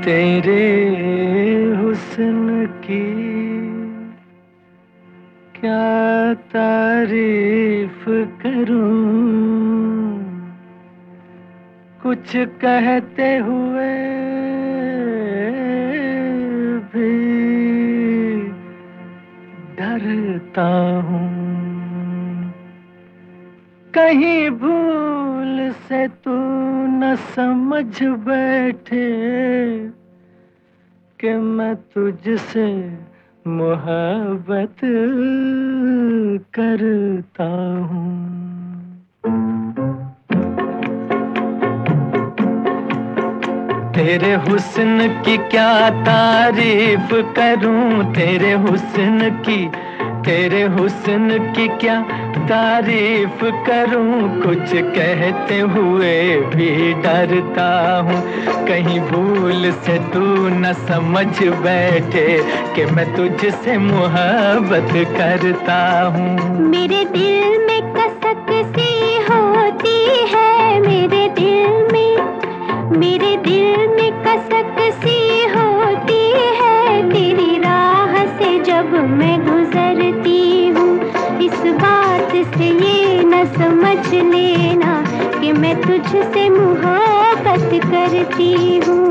तेरे हुस्न की क्या तारीफ करूं, कुछ कहते हुए भी डरता हूँ। कहीं भूल से तू न समझ बैठे कि मैं तुझसे मोहब्बत करता हूँ। तेरे हुस्न की क्या तारीफ करूं, तेरे हुस्न की क्या तारीफ करूं, कुछ कहते हुए भी डरता हूँ। कहीं भूल से तू न समझ बैठे कि मैं तुझसे मोहब्बत करता हूँ। मेरे दिल में कसक सी होती है, मेरे दिल में कसक सी होती है, तेरी राह से जब मैं गुजरती हूँ। इस बात से ये न समझ लेना कि मैं तुझसे मोहब्बत करती हूँ।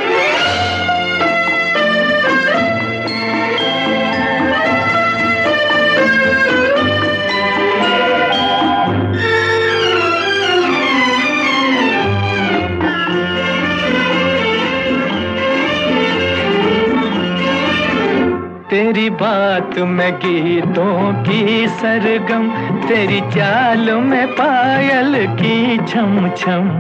तेरी बात में गीतों की सरगम, तेरी चाल में पायल की छम छम।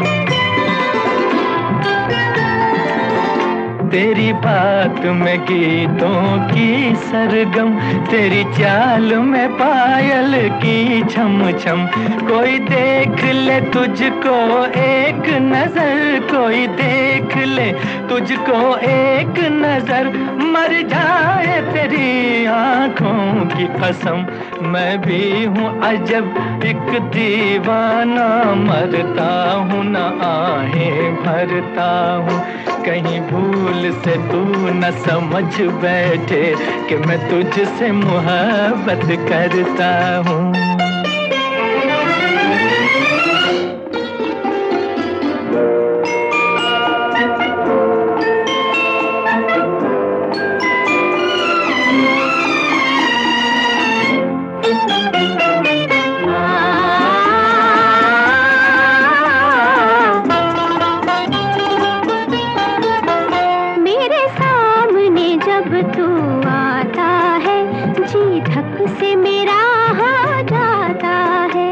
तेरी बात में गीतों की सरगम, तेरी चाल में पायल की छम छम। कोई देख ले तुझको एक नजर, कोई देख ले तुझको एक नजर, मर जाए तेरी आंखों की कसम। मैं भी हूँ अजब एक दीवाना, मरता हूँ न आहें भरता हूँ। कहीं भूल से तू न समझ बैठे कि मैं तुझसे मोहब्बत करता हूँ। तू आता है जी धक से मेरा हो जाता है,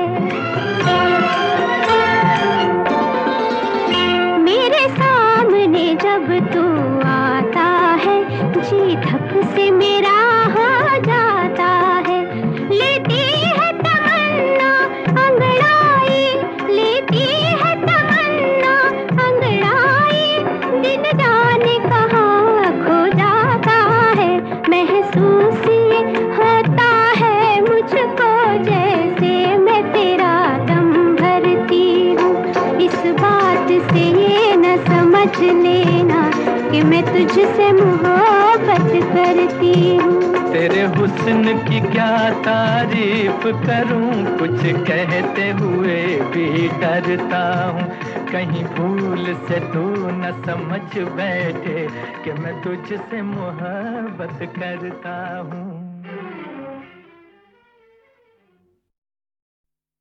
मेरे सामने जब तू आता है जी धक से मेरा हो जाता है। लेती है तमन्ना अंगड़ाई, लेती है तमन्ना अंगड़ाई, दिन जाने कहाँ खो जाता है। महसूस ये होता है मुझको जैसे मैं तेरा दम भरती हूँ। इस बात से ये न समझ लेना कि मैं तुझसे मोहब्बत करती हूँ। तेरे हुस्न की क्या तारीफ करूं, कुछ कहते हुए भी डरता हूँ। कहीं भूल से तू न समझ बैठे कि मैं तुझसे मोहब्बत करता हूँ।